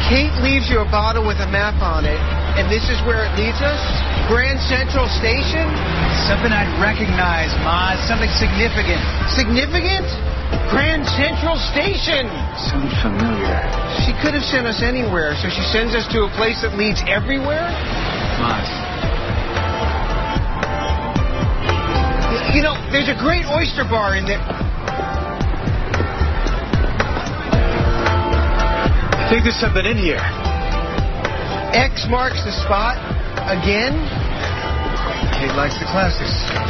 Kate leaves you a bottle with a map on it, and this is where it leads us? Grand Central Station? Something I'd recognize, Ma. Something significant. Significant? Grand Central Station! Sounds familiar. She could have sent us anywhere, so she sends us to a place that leads everywhere? Ma. You know, there's a great oyster bar in there. I think there's something in here. X marks the spot. Again? Kate likes the classics.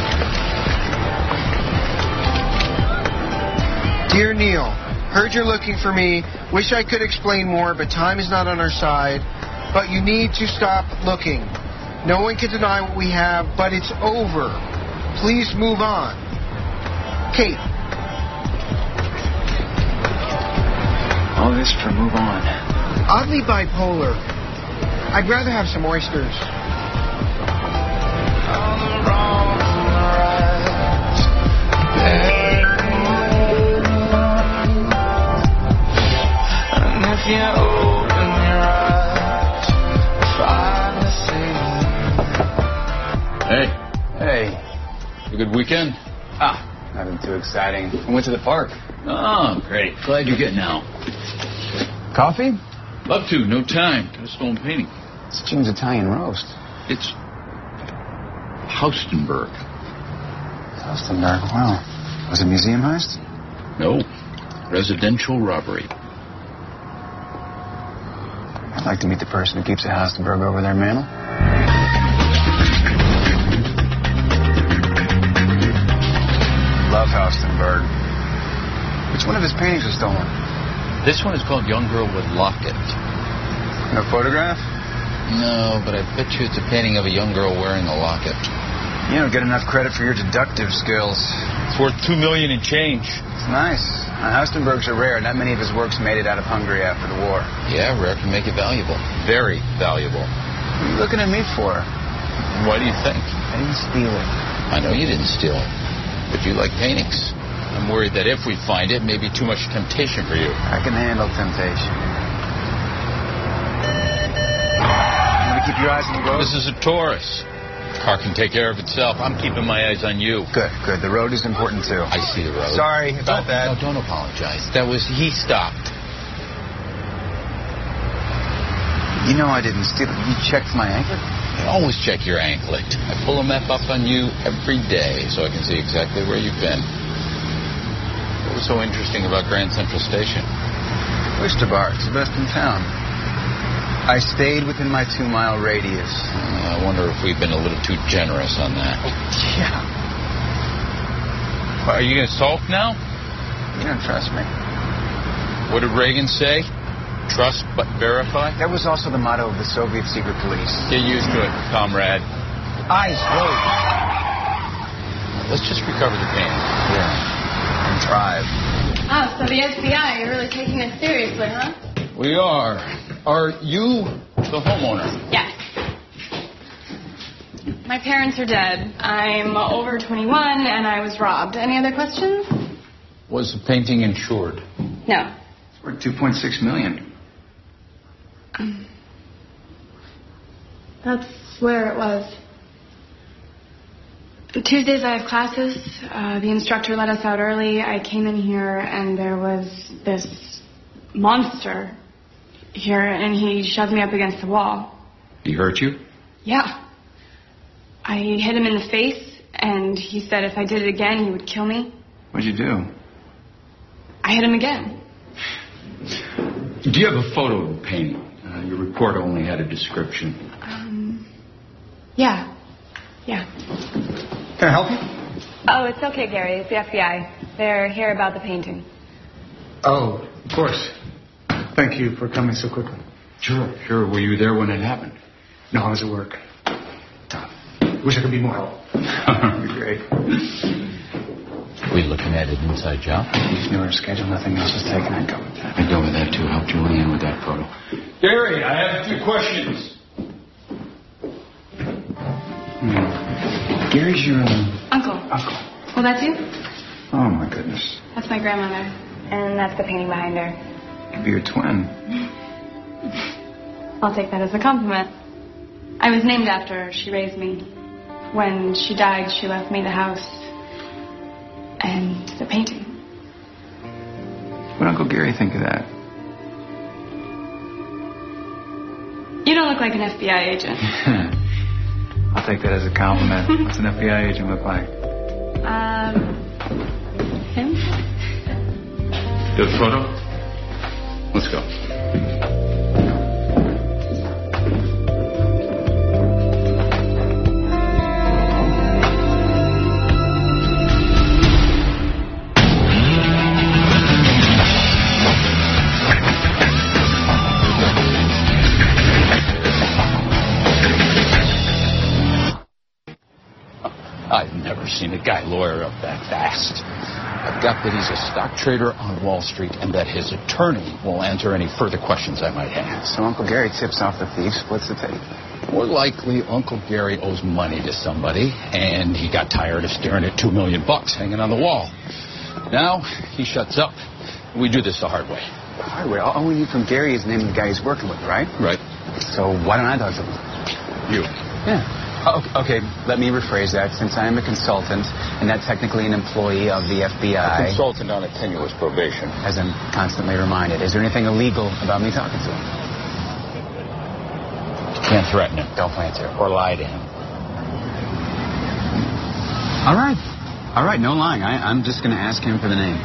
Dear Neil, heard you're looking for me. Wish I could explain more, but time is not on our side. But you need to stop looking. No one can deny what we have, but it's over. Please move on. Kate. All this for move on. Oddly bipolar. I'd rather have some oysters. Hey. Hey. A good weekend? Nothing too exciting. I went to the park. Oh, great. Glad you're getting out. Coffee? Love to. No time. Got a stolen painting. It's Jim's Italian roast. It's Haustenberg. Haustenberg, wow. Was it museum heist? No. Residential robbery. I'd like to meet the person who keeps a Haustenberg over their mantle. Love Haustenberg. Which one of his paintings was stolen? This one is called Young Girl with Locket. No photograph? No, but I bet you it's a painting of a young girl wearing a locket. You don't get enough credit for your deductive skills. It's worth $2 million in change. It's nice. Haustenbergs are rare. Not many of his works made it out of Hungary after the war. Yeah, rare can make it valuable. Very valuable. What are you looking at me for? Why do you think? I didn't steal it. I know you didn't steal it, but you like paintings. I'm worried that if we find it, it may be too much temptation for you. I can handle temptation. You want to keep your eyes on the road? This is a Taurus. Car can take care of itself. I'm keeping my eyes on you. Good, good. The road is important, too. I see the road. Sorry about that. No, don't apologize. He stopped. You know I didn't steal it. You checked my anklet? I always check your anklet. I pull a map up on you every day so I can see exactly where you've been. What was so interesting about Grand Central Station? Oyster Bar. It's the best in town. I stayed within my 2-mile radius. I wonder if we've been a little too generous on that. Yeah. Are you going to sulk now? You don't trust me. What did Reagan say? Trust but verify? That was also the motto of the Soviet secret police. Get used to it, comrade. Eyes closed. Let's just recover the painting. Yeah. And drive. Oh, so the FBI, you're really taking it seriously, huh? We are. Are you the homeowner? Yes. My parents are dead. I'm over 21 and I was robbed. Any other questions? Was the painting insured? No. It's worth $2.6 million. That's where it was. Tuesdays I have classes. The instructor let us out early. I came in here and there was this monster here and he shoved me up against the wall. He hurt you? Yeah. I hit him in the face and he said if I did it again he would kill me. What'd you do? I hit him again. Do you have a photo of the painting? Your report only had a description. Yeah. Can I help you? Oh, it's okay, Gary. It's the FBI. They're here about the painting. Oh, of course. Thank you for coming so quickly. Sure. Were you there when it happened? No, I was at work. Tough. Wish I could be more help. That'd be great. Are we looking at an inside job? He's knew her schedule. Nothing else is taken. I'd go with that. I'd go with that, too. Help Julianne with that photo. Gary, I have a few questions. Gary's your Uncle. Well, that's you? Oh, my goodness. That's my grandmother. And that's the painting behind her. Could be your twin. I'll take that as a compliment. I was named after her. She raised me. When she died, she left me the house and the painting. What did Uncle Gary think of that? You don't look like an FBI agent. I'll take that as a compliment. What's an FBI agent look like? Him? Good photo? Let's go. I've never seen a guy lawyer up that fast. I've got that he's a stock trader on Wall Street and that his attorney will answer any further questions I might have. So Uncle Gary tips off the thief, splits the tape. More likely, Uncle Gary owes money to somebody, and he got tired of staring at $2 million hanging on the wall. Now, he shuts up. We do this the hard way. The hard way? All we need from Gary is the name of the guy he's working with, right? Right. So why don't I talk to him? You. Yeah. Okay, let me rephrase that. Since I am a consultant, and not technically an employee of the FBI... A consultant on a tenuous probation. As I'm constantly reminded. Is there anything illegal about me talking to him? You can't threaten him. Don't plan to. Or lie to him. All right, no lying. I'm just going to ask him for the name.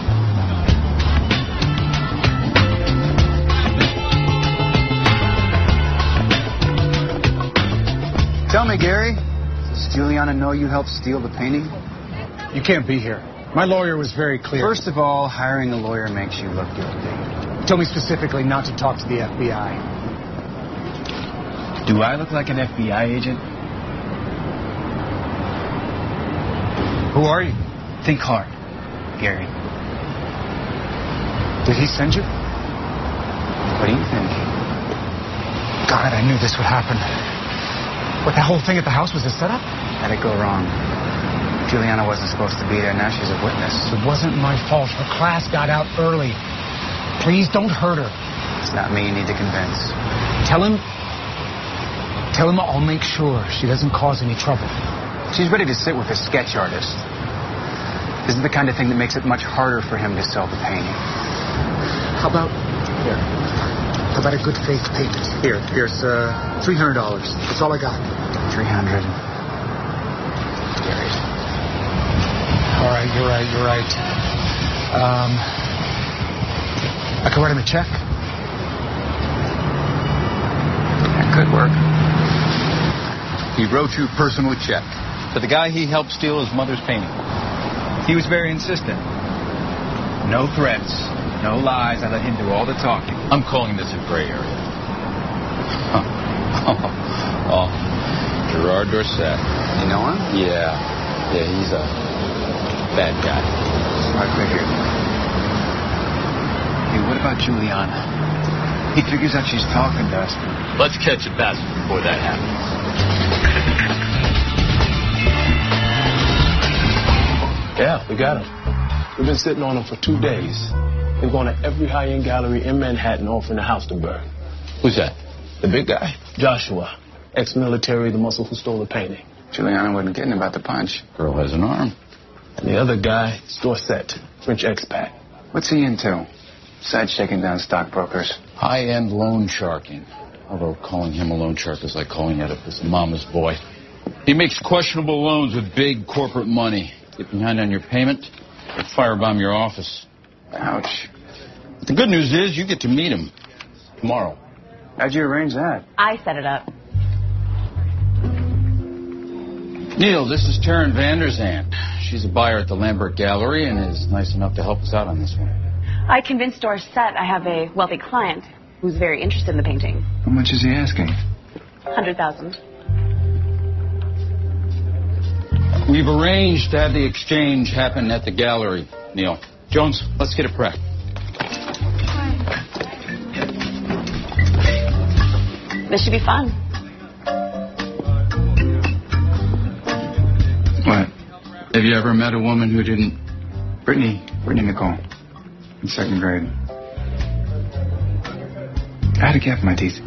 Tell me, Gary, does Juliana know you helped steal the painting? You can't be here. My lawyer was very clear. First of all, hiring a lawyer makes you look guilty. Told me specifically not to talk to the FBI. Do I look like an FBI agent? Who are you? Think hard, Gary. Did he send you? What do you think? God, I knew this would happen. What, that whole thing at the house was a setup? How'd it go wrong? Juliana wasn't supposed to be there. Now she's a witness. It wasn't my fault. Her class got out early. Please don't hurt her. It's not me you need to convince. Tell him I'll make sure she doesn't cause any trouble. She's ready to sit with a sketch artist. This is the kind of thing that makes it much harder for him to sell the painting. How about a good faith payment? Here's $300. That's all I got. 300. Gary. All right, you're right. I could write him a check. That could work. He wrote you a personal check to the guy he helped steal his mother's painting. He was very insistent. No threats, no lies. I let him do all the talking. I'm calling this a gray area. Oh, Gerard Dorset. You know him? Yeah, he's a bad guy. I figured. Hey, what about Juliana? He figures out she's talking to us. Let's catch a bastard before that happens. Yeah, we got him. We've been sitting on him for 2 days. Been going to every high-end gallery in Manhattan offering a house to burn. Who's that? The big guy, Joshua, ex-military, the muscle who stole the painting. Juliana wasn't kidding about the punch. Girl has an arm. And the other guy is Dorset, French expat. What's he into? Besides shaking down stockbrokers. High-end loan sharking. Although calling him a loan shark is like calling Oedipus a mama's boy. He makes questionable loans with big corporate money. Get behind on your payment, he'll firebomb your office. Ouch. But the good news is you get to meet him tomorrow. How'd you arrange that? I set it up. Neil, this is Taryn Vander's aunt. She's a buyer at the Lambert Gallery and is nice enough to help us out on this one. I convinced Dorset I have a wealthy client who's very interested in the painting. How much is he asking? $100,000. We've arranged to have the exchange happen at the gallery, Neil. Jones, let's get a prep. This should be fun. What? Have you ever met a woman who didn't... Brittany Nicole. In 2nd grade. I had a gap in my teeth.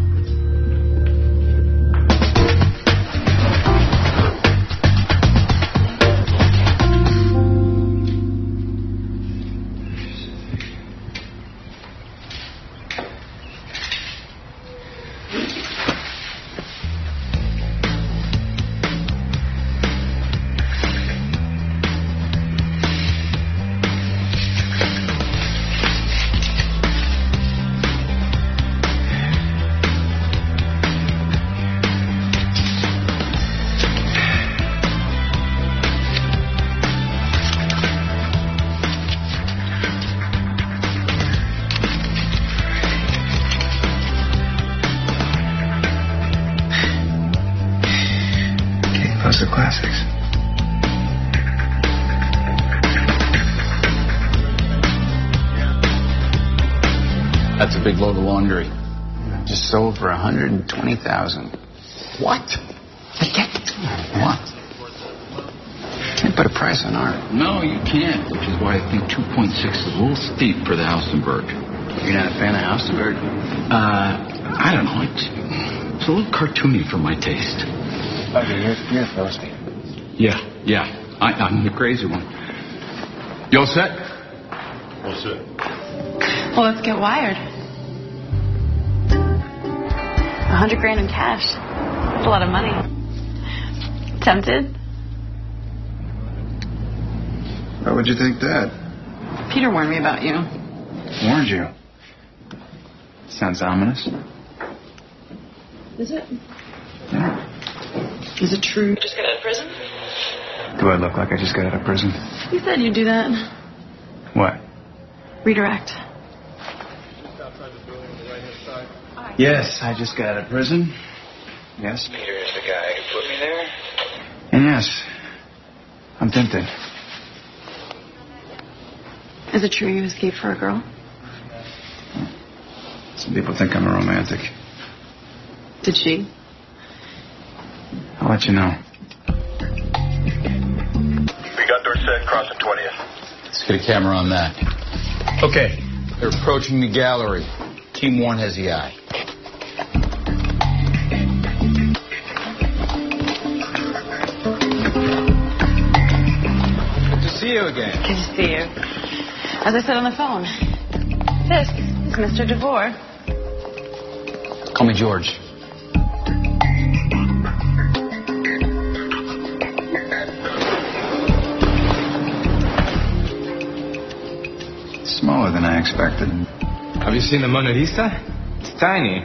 Those are classics. That's a big load of laundry. Just sold for $120,000. What? What? Can't put a price on art. No, you can't, which is why I think 2.6 is a little steep for the Haustenberg. You're not a fan of Haustenberg? I don't know. It's a little cartoony for my taste. Okay, you're thirsty. Yeah. I'm the crazy one. You all set? All set. Well, let's get wired. $100,000 in cash. That's a lot of money. Tempted? Why would you think that? Peter warned me about you. Warned you. Sounds ominous. Is it? Yeah. Is it true you just got out of prison? Do I look like I just got out of prison? You said you'd do that. What? Redirect. Yes, I just got out of prison. Yes. Peter is the guy who put me there? And yes, I'm tempted. Is it true you escaped for a girl? Some people think I'm a romantic. Did she? I'll let you know. We got Dorset crossing 20th. Let's get a camera on that. Okay. They're approaching the gallery. Team 1 has the eye. Good to see you again. Good to see you. As I said on the phone, this is Mr. DeVore. Call me George. Smaller than I expected. Have you seen the Mona Lisa? It's tiny.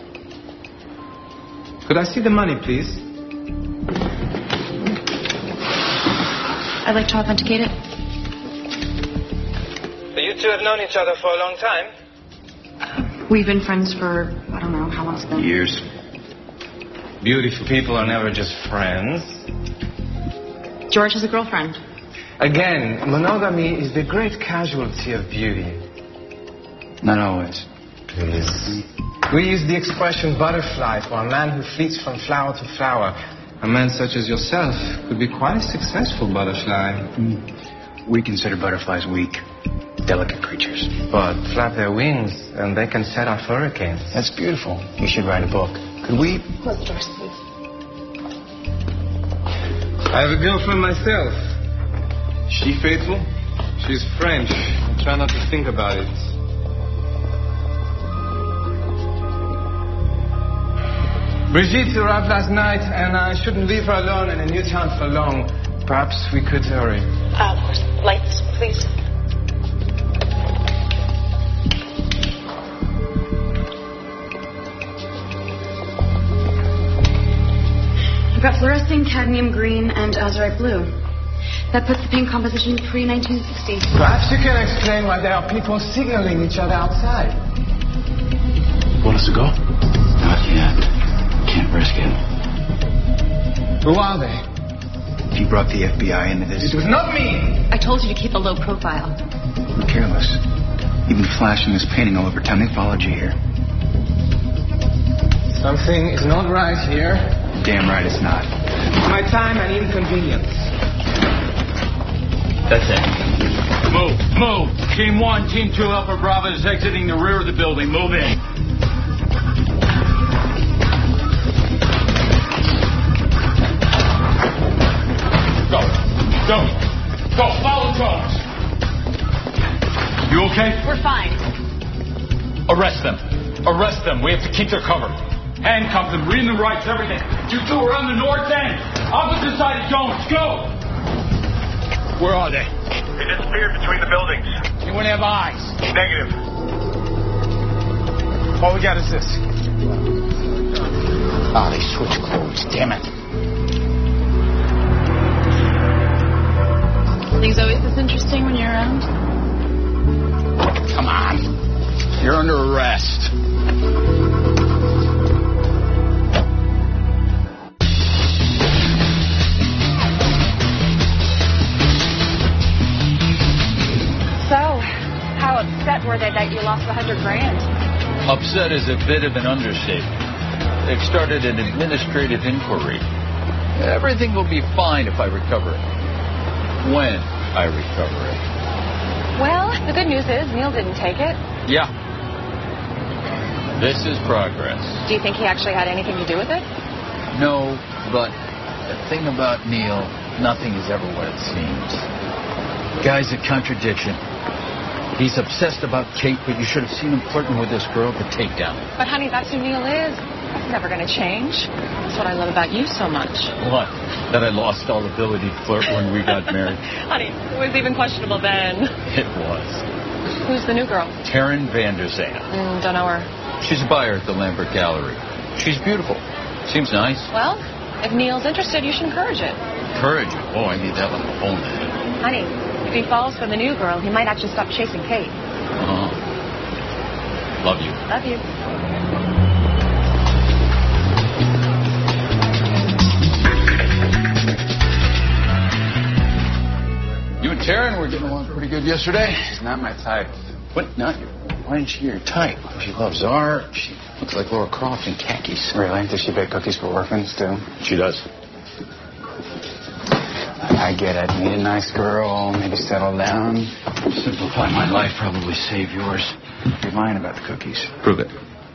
Could I see the money, please? I'd like to authenticate it. So you two have known each other for a long time? We've been friends for, I don't know how long it's been. Years. Beautiful people are never just friends. George has a girlfriend. Again, monogamy is the great casualty of beauty. Not always. Please. We use the expression butterfly for a man who fleets from flower to flower. A man such as yourself could be quite a successful butterfly. We consider butterflies weak, delicate creatures. But flap their wings and they can set off hurricanes. That's beautiful. You should write a book. Could we? Close the doors, please. I have a girlfriend myself. She faithful? She's French. I try not to think about it. Brigitte arrived last night, and I shouldn't leave her alone in a new town for long. Perhaps we could hurry. Of course. Lights, please. I've got fluorescing cadmium green and azurite blue. That puts the paint composition pre-1960. Perhaps you can explain why there are people signaling each other outside. Want us to go? Not yet. Can't risk it. Who are they? If you brought the FBI into this, It was not me. I told you to keep a low profile. we're careless. You've been flashing this painting all over town. They followed you here. Something is not right here. Damn right it's not. My time and inconvenience. That's it. Move. Team 1, Team 2, Alpha Bravo is exiting the rear of the building. Move in. We have to keep their cover. Handcuff them, read them rights, everything. You two are on the north end. Opposite side of Jones. Go! Where are they? They disappeared between the buildings. Anyone have eyes? Negative. All we got is this. Ah, they switched clothes. Damn it. Things always this interesting when you're around? Come on. You're under arrest. So, how upset were they that you lost $100,000? Upset is a bit of an understatement. They've started an administrative inquiry. Everything will be fine if I recover it. When I recover it. Well, the good news is Neil didn't take it. Yeah. This is progress. Do you think he actually had anything to do with it? No, but the thing about Neil, nothing is ever what it seems. Guy's a contradiction. He's obsessed about Kate, but you should have seen him flirting with this girl at the takedown. But honey, that's who Neil is. That's never going to change. That's what I love about you so much. What? That I lost all ability to flirt when we got married? Honey, it was even questionable then. It was. Who's the new girl? Taryn van der Zand. Don't know her. She's a buyer at the Lambert Gallery. She's beautiful. Seems nice. Well, if Neil's interested, you should encourage it. Encourage it? Oh, I need that on the phone then. Honey, if he falls for the new girl, he might actually stop chasing Kate. Love you. Love you. You and Taryn were getting along pretty good yesterday. She's not my type. What? Not your... Why isn't she your type? She loves art. She looks like Laura Croft in khakis. Really? Does she bake cookies for orphans, too? She does. I get it. Need a nice girl, maybe settle down. Simplify my life, probably save yours. You're lying about the cookies. Prove it.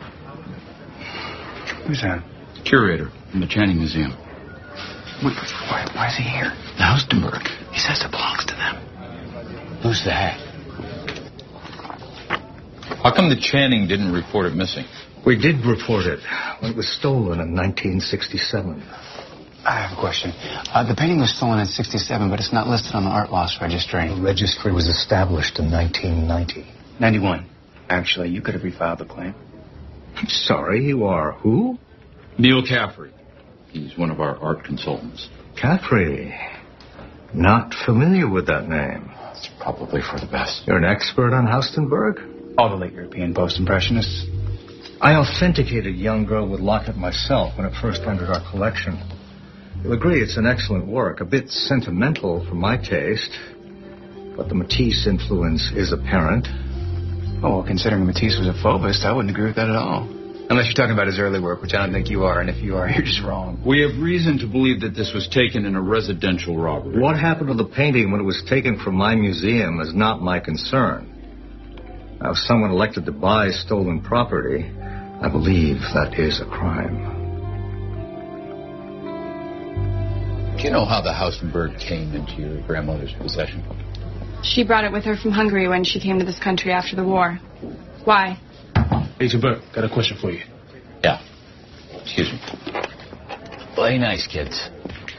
Who's that? Curator from the Channing Museum. Why is he here? The Haustenberg. He says it belongs to them. Who's that? How come the Channing didn't report it missing? We did report it when it was stolen in 1967. I have a question. The painting was stolen in 67, but it's not listed on the art loss registry. The registry was established in 1990. 91. Actually, you could have refiled the claim. I'm sorry, you are who? Neil Caffrey. He's one of our art consultants. Caffrey. Not familiar with that name. It's probably for the best. You're an expert on Haustenberg? All the late European post-impressionists. I authenticated Young Girl with Lockett myself when it first entered our collection. You'll agree it's an excellent work, a bit sentimental for my taste, but the Matisse influence is apparent. Oh, well, considering Matisse was a Fauvist, I wouldn't agree with that at all. Unless you're talking about his early work, which I don't think you are, and if you are, you're just wrong. We have reason to believe that this was taken in a residential robbery. What happened to the painting when it was taken from my museum is not my concern. Now, if someone elected to buy stolen property, I believe that is a crime. Do you know how the Haustenberg came into your grandmother's possession? She brought it with her from Hungary when she came to this country after the war. Why? Agent Burke, got a question for you. Yeah. Excuse me. Play nice, kids.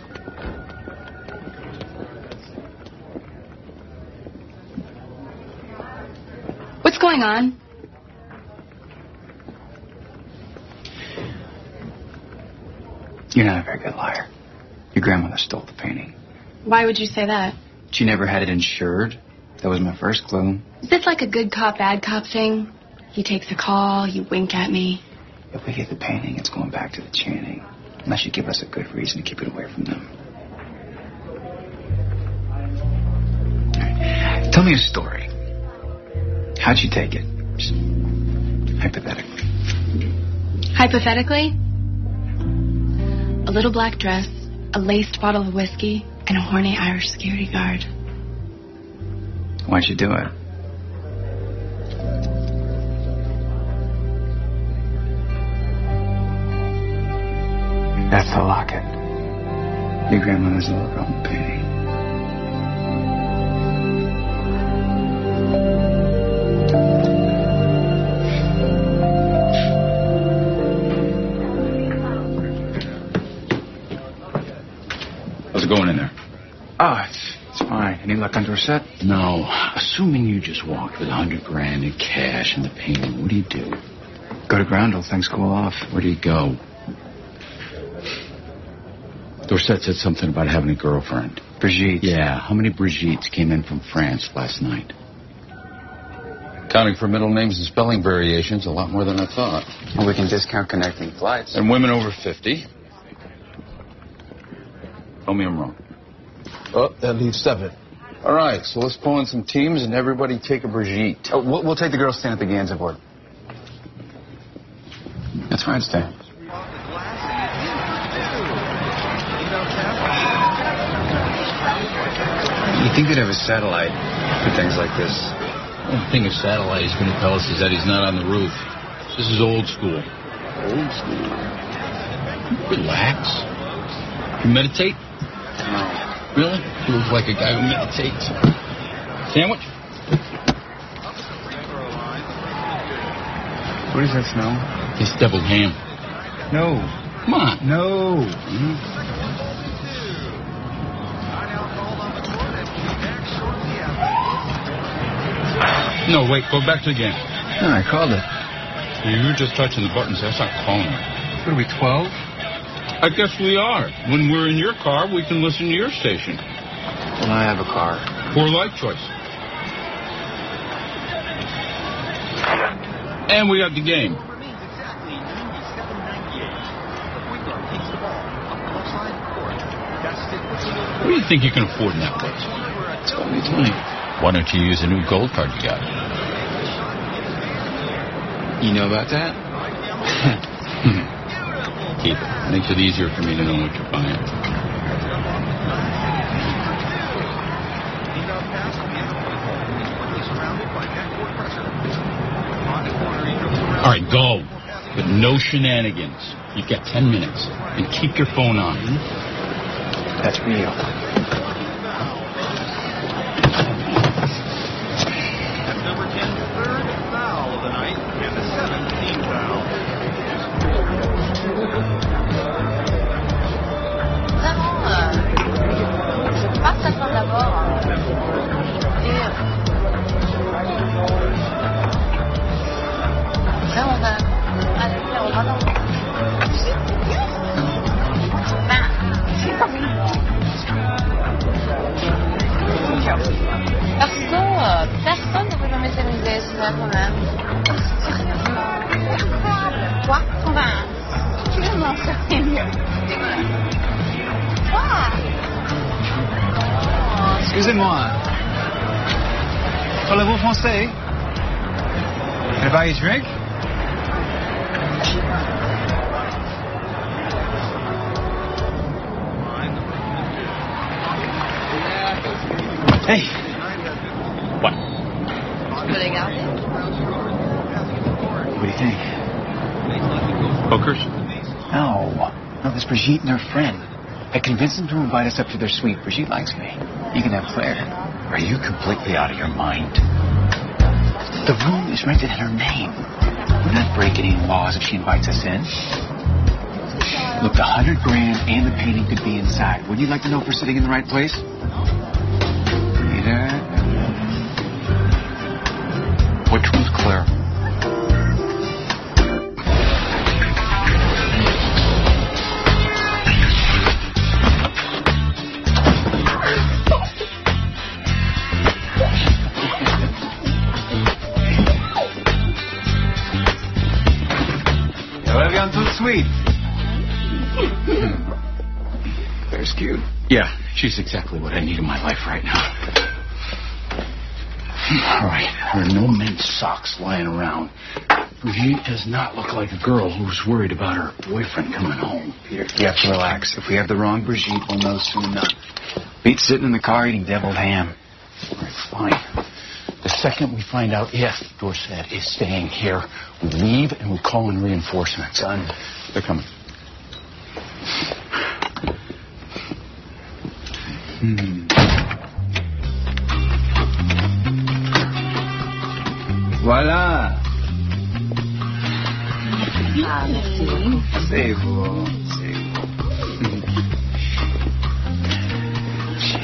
What's going on? You're not a very good liar. Your grandmother stole the painting. Why would you say that? She never had it insured. That was my first clue. Is this like a good cop, bad cop thing? He takes a call, you wink at me. If we get the painting, it's going back to the Channing. Unless you give us a good reason to keep it away from them. Right. Tell me a story. How'd you take it? Just hypothetically. Hypothetically? A little black dress, a laced bottle of whiskey, and a horny Irish security guard. Why'd you do it? That's the locket. Your grandmother's little girl painting. going in there? Oh, it's fine. Any luck on Dorset? No. Assuming you just walked with $100,000 in cash and the painting, what do you do? Go to ground till things cool off. Where do you go? Dorset said something about having a girlfriend. Brigitte. Yeah. How many Brigittes came in from France last night? Counting for middle names and spelling variations, a lot more than I thought. Well, we can discount connecting flights. And women over 50. Tell me I'm wrong. Oh, that leaves 7. All right, so let's pull in some teams and everybody take a Brigitte. Oh, we'll take the girls staying at the Ganza board. That's fine, stay. You think they'd have a satellite for things like this? The only thing a satellite is going to tell us is that he's not on the roof. This is old school. Old school? Relax. You meditate? No. Really? You look like a guy who meditates. Sandwich? What does that smell? It's deviled ham. No. Come on. No. No, wait. Go back to the game. No, I called it. You were just touching the buttons. That's not calling it. What are we, 12? I guess we are. When we're in your car, we can listen to your station. Well, I have a car. Poor life choice. And we got the game. What do you think you can afford in that place? It's got me money. Why don't you use a new gold card you got? You know about that? Keep it. Makes it easier for me to know what you're buying. All right, go. But no shenanigans. You've got 10 minutes. And keep your phone on. That's real. Personne ne veut jamais s'amuser, c'est ça quand même. Quoi? Enfin, tu veux m'en sortir mieux. Quoi? Excusez-moi. Parlez-vous français? Can I buy you a drink? Hey. What? Tu peux les garder? What do you think? Hookers? No. No, this Brigitte and her friend. I convinced them to invite us up to their suite. Brigitte likes me. You can have Claire. Are you completely out of your mind? The room is rented in her name. We're not breaking any laws if she invites us in. Look, the $100,000 and the painting could be inside. Would you like to know if we're sitting in the right place? Which one's Claire? Reviens tout de suite. Claire's cute. Yeah, she's exactly what I need in my life right now. All right, there are no men's socks lying around. Brigitte does not look like a girl who's worried about her boyfriend coming home. Peter, you have to relax. If we have the wrong Brigitte, we'll know soon enough. Beat sitting in the car eating deviled ham. All right, fine. The second we find out if Dorset is staying here, we leave and we call in reinforcements. Done. They're coming. Voilà. Ah, merci. C'est beau. C'est beau.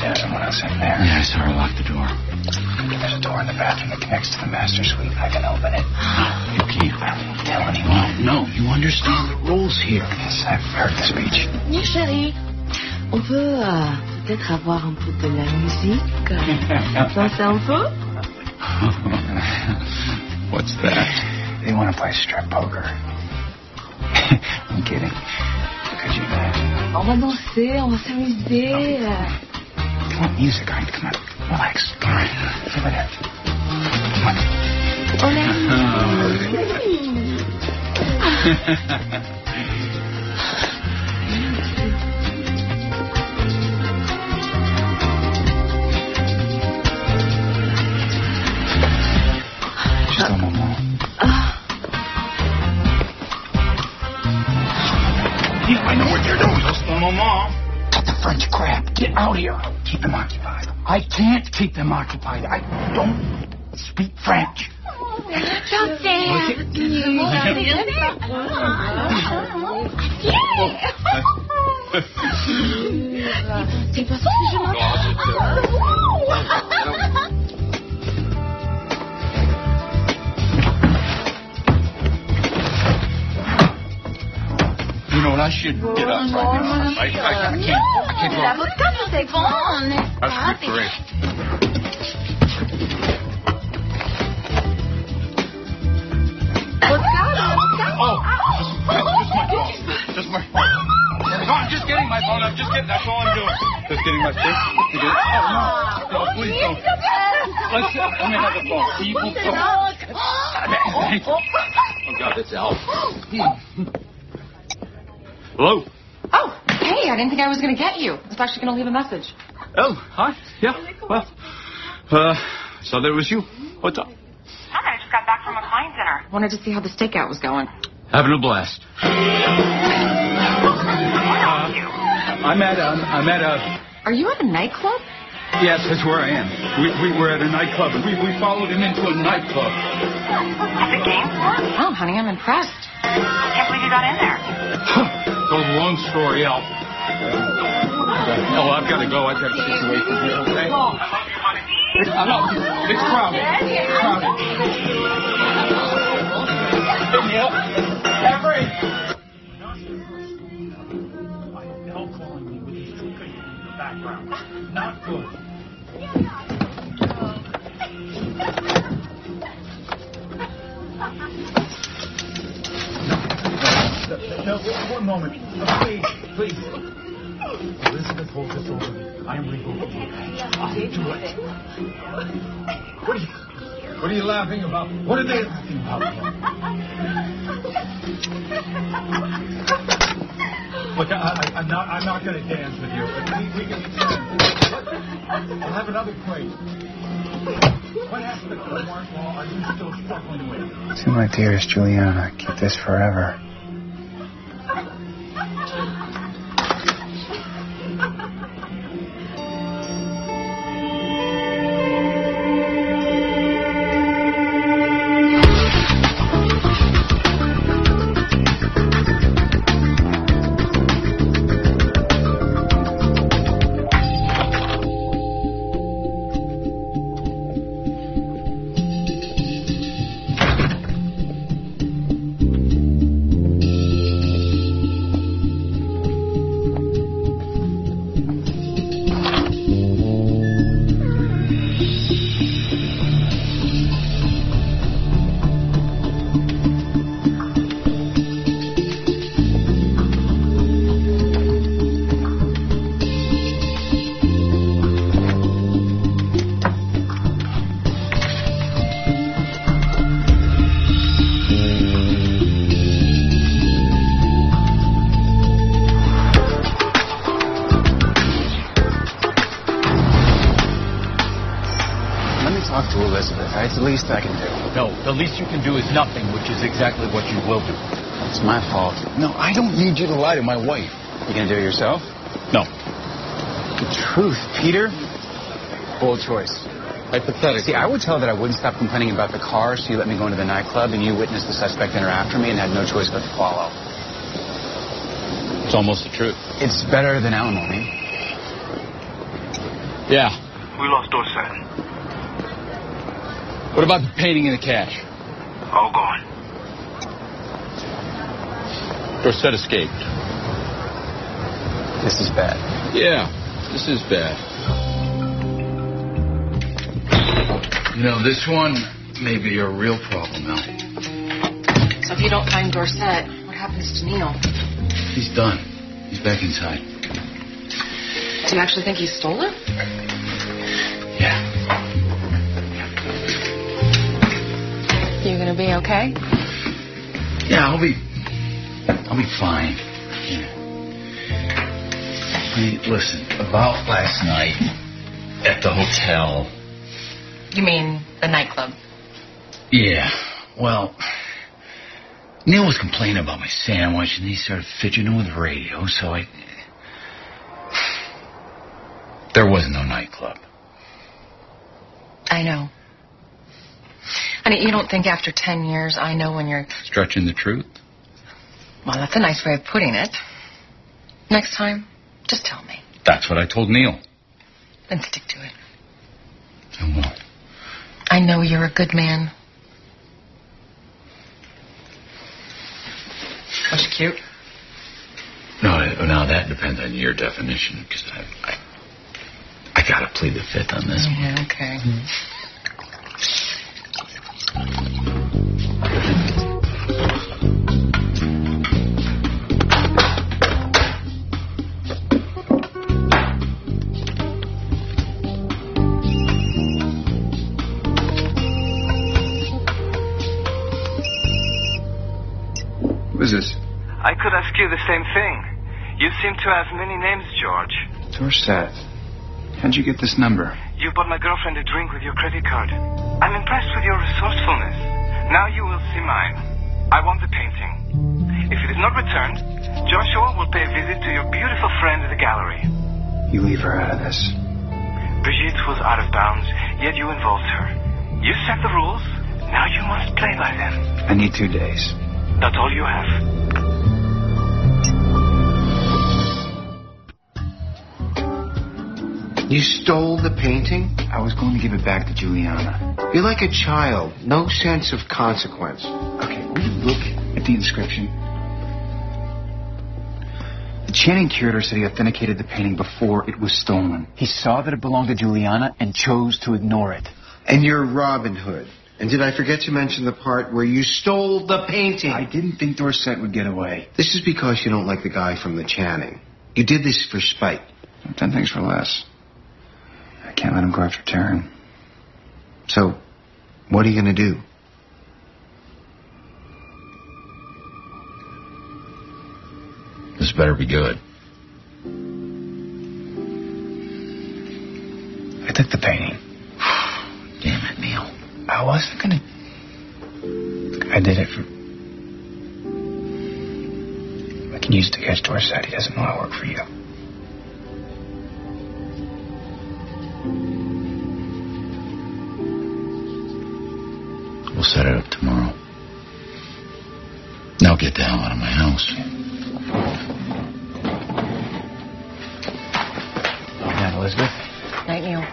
There's someone else in there. Yeah, I saw her lock the door. There's a door in the bathroom that connects to the master suite. I can open it. You can't. Tell anyone. No, you understand the rules here. Yes, I've heard the speech. Chérie, on peut peut-être avoir un peu de la musique. Danser un peu? What's that? They want to play strip poker. I'm kidding. Could you On va danser, on va s'amuser. Come on, music, all right? Come on. Relax. Come on. Over there. Come on. Just un moment. I know what you're doing. Just a moment. Cut the French crap. Get out here. Keep them occupied. I can't keep them occupied. I don't speak French. You know what? I should get up right now. I can't go. La vodka, c'est bon. That's great. Just my phone. No, I'm just getting my phone. That's all I'm doing. Just getting my phone. Oh, no, please don't. Let me have the phone. Oh, God, it's Al. Hello? Oh, hey, I didn't think I was going to get you. I was actually going to leave a message. Oh, hi. Yeah, well, so there was you. What's up? Hi, I just got back from a client dinner. Wanted to see how the stakeout was going. Having a blast. I'm at a... Are you at a nightclub? Yes, that's where I am. We were at a nightclub, and we followed him into a nightclub. At the game floor? Oh, honey, I'm impressed. Can't believe you got in there. That was a long story, Al. I've got to go. I've got a situation here, okay? I'm not... It's crowded. It's crowded. Everett! Al calling me with his two fingers in the background. Not good. No, one moment. Please. Elizabeth, hold this over me. I am legal. I'll do it. What are you laughing about? What are they laughing about? Look, I'm not going to dance with you. We can I'll have another plate. What aspect of the martial law are you still struggling with? To my dearest Juliana, keep this forever. It's the least I can do. No, the least you can do is nothing, which is exactly what you will do. It's my fault. No, I don't need you to lie to my wife. You gonna do it yourself? No. The truth, Peter. Bold choice. Hypothetically. See, I would tell her that I wouldn't stop complaining about the car, so you let me go into the nightclub, and you witnessed the suspect enter after me and had no choice but to follow. It's almost the truth. It's better than alimony. Yeah. We lost Dorset. What about the painting and the cash? All gone. Dorset escaped. This is bad. Yeah, this is bad. You know, this one may be a real problem, Mel. So if you don't find Dorset, what happens to Neil? He's done. He's back inside. Do you actually think he stole it? Yeah. You gonna be okay? Yeah, I'll be fine. Yeah. Hey, listen, about last night at the hotel. You mean the nightclub? Yeah, well, Neil was complaining about my sandwich, and he started fidgeting with the radio, so there was no nightclub. I know. Honey, you don't think after 10 years I know when you're... Stretching the truth? Well, that's a nice way of putting it. Next time, just tell me. That's what I told Neil. Then stick to it. I will. I know you're a good man. Was she cute? No, now that depends on your definition, because I gotta plead the fifth on this one. Yeah, okay. Who is this? I could ask you the same thing. You seem to have many names, George. Dorset. How'd you get this number? You bought my girlfriend a drink with your credit card. I'm impressed with your resourcefulness. Now you will see mine. I want the painting. If it is not returned, Joshua will pay a visit to your beautiful friend at the gallery. You leave her out of this. Brigitte was out of bounds, yet you involved her. You set the rules. Now you must play by them. I need 2 days. That's all you have. You stole the painting? I was going to give it back to Juliana. You're like a child. No sense of consequence. Okay, will you look at the inscription? The Channing curator said he authenticated the painting before it was stolen. He saw that it belonged to Juliana and chose to ignore it. And you're Robin Hood. And did I forget to mention the part where you stole the painting? I didn't think Dorset would get away. This is because you don't like the guy from the Channing. You did this for spite. I've done things for less. I can't let him go after Taryn. So, what are you going to do? This better be good. I took the painting. Damn it, Neil. I wasn't gonna... I did it for... I can use it to catch Dorset. He doesn't know I work for you. We'll set it up tomorrow. Now get the hell out of my house. Good night, Elizabeth. Night, Neil.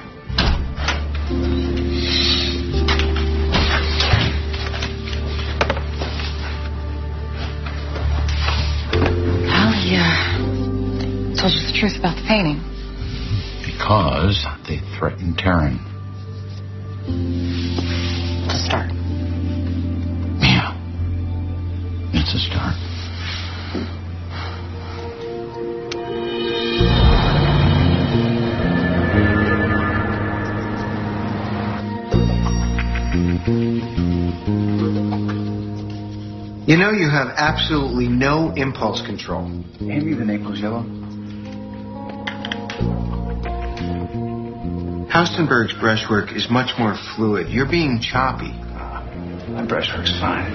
Well, he told you the truth about the painting. Because they threatened Taryn. It's a start. Yeah. It's a start. You know you have absolutely no impulse control. Hand me the Naples yellow. Haustenberg's brushwork is much more fluid. You're being choppy. My brushwork's fine.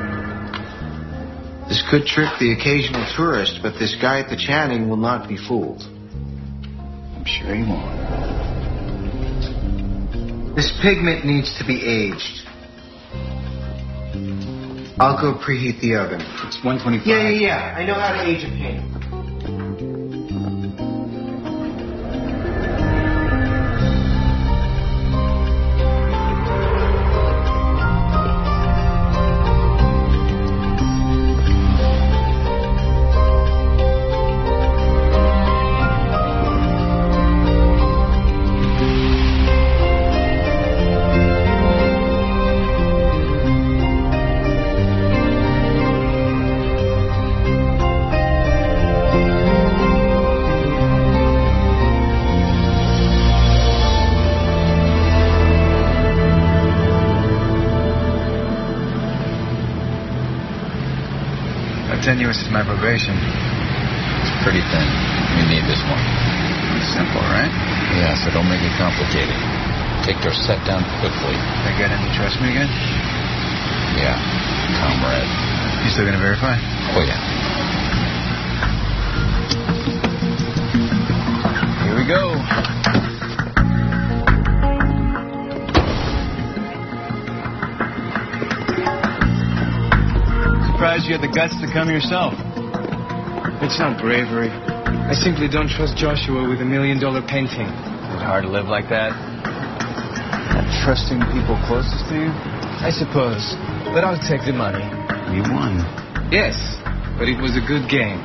This could trick the occasional tourist, but this guy at the Channing will not be fooled. I'm sure he won't. This pigment needs to be aged. I'll go preheat the oven. It's 125. Yeah. I know how to age a painting. tenuous as my probation. It's pretty thin. We need this one. It's simple, right? Yeah, so don't make it complicated. Take their set down quickly. I get him to trust me again? Yeah, comrade. You still gonna verify? Oh, yeah. Here we go. Surprised you had the guts to come yourself. It's not bravery. I simply don't trust Joshua with $1 million painting. Is it hard to live like that? Not trusting people closest to you? I suppose. But I'll take the money. You won. Yes, but it was a good game.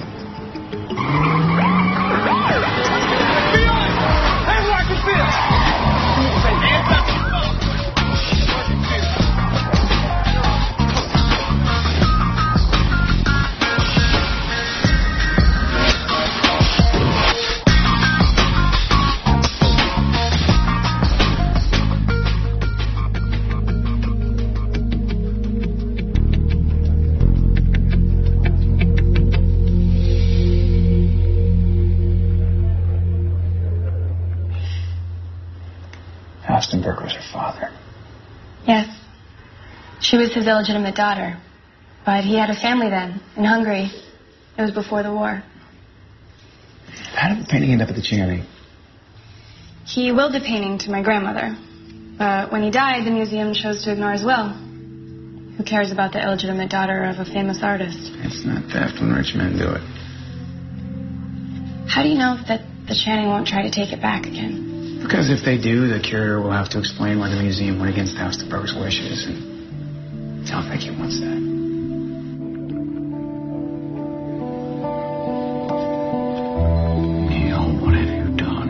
Austenberg was her father. Yes. She was his illegitimate daughter. But he had a family then, in Hungary. It was before the war. How did the painting end up at the charity? He willed the painting to my grandmother. But when he died, the museum chose to ignore his will. Who cares about the illegitimate daughter of a famous artist? It's not theft when rich men do it. How do you know that the Channing won't try to take it back again? Because if they do, the curator will have to explain why the museum went against Austenberg's wishes, and I don't think he wants that. Neil, what have you done?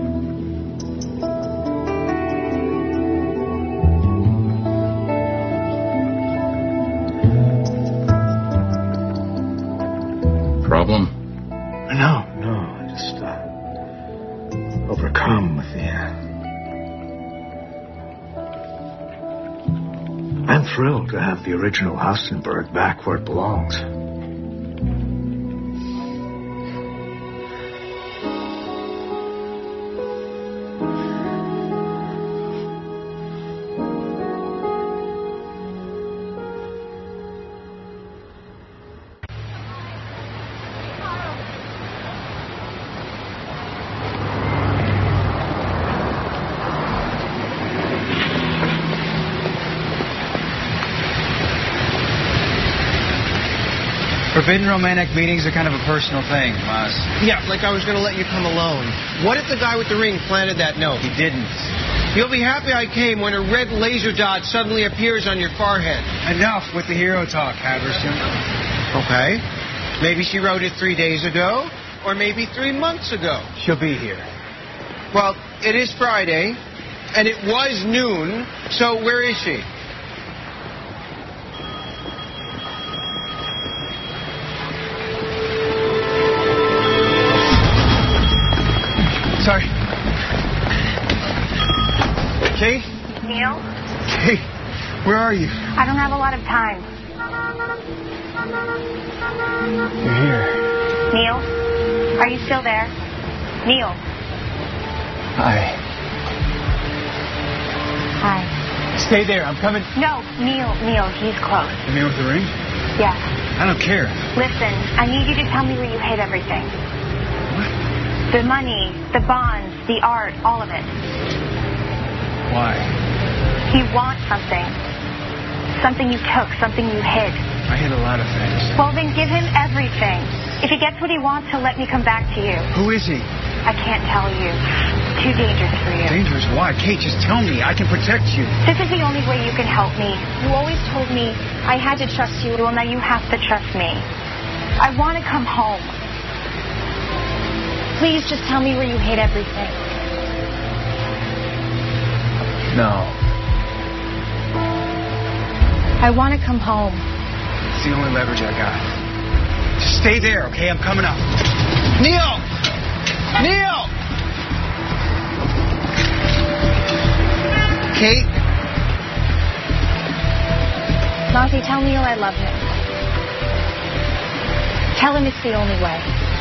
Problem? No, I just overcome with the... I'm thrilled to have the original Austenberg back where it belongs. Forbidden romantic meetings are kind of a personal thing, Moss. Yeah, like I was going to let you come alone. What if the guy with the ring planted that note? He didn't. You'll be happy I came when a red laser dot suddenly appears on your forehead. Enough with the hero talk, Haverson. Okay. Maybe she wrote it 3 days ago, or maybe 3 months ago. She'll be here. Well, it is Friday, and it was noon, so where is she? Sorry. Kate? Neil? Kate, where are you? I don't have a lot of time. You're here. Neil? Are you still there? Neil? Hi. Hi. Stay there. I'm coming. No, Neil, he's close. The man with the ring? Yes. I don't care. Listen, I need you to tell me where you hid everything. The money, the bonds, the art, all of it. Why? He wants something. Something you took, something you hid. I hid a lot of things. Well, then give him everything. If he gets what he wants, he'll let me come back to you. Who is he? I can't tell you. Too dangerous for you. Dangerous? Why? Kate, just tell me. I can protect you. This is the only way you can help me. You always told me I had to trust you. Well, now you have to trust me. I want to come home. Please just tell me where you hid everything. No. I want to come home. It's the only leverage I got. Just stay there, okay? I'm coming up. Neil! Neil! Kate? Monty, tell Neil I love him. Tell him it's the only way.